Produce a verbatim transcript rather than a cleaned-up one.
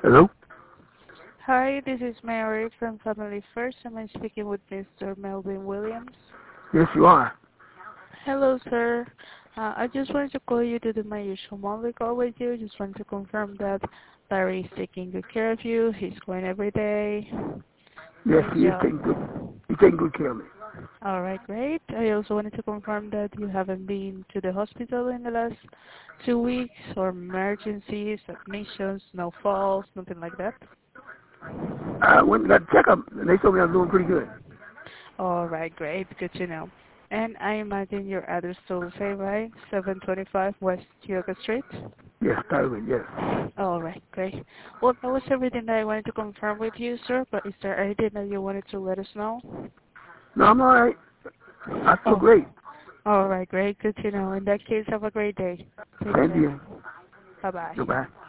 Hello? Hi, this is Mary from Family First. Am I speaking with Mister Melvin Williams? Yes, you are. Hello, sir. Uh, I just wanted to call you to do my usual monthly call with you. Just wanted to confirm that Larry is taking good care of you. He's going every day. Yes, His he is job. taking good. He's taking good care of me. All right, great. I also wanted to confirm that you haven't been to the hospital in the last two weeks or emergencies, admissions, no falls, nothing like that. I went and got a checkup, and they told me I was doing pretty good. All right, great. Good to know. And I imagine your address still the same, right? seven twenty-five West Yoga Street? Yes, totally, yes. All right, great. Well, that was everything that I wanted to confirm with you, sir, but is there anything that you wanted to let us know? No, I'm all right. I feel Oh, great. all right, great. Good to know. In that case, have a great day. Take Thank care. you. Bye-bye. Goodbye.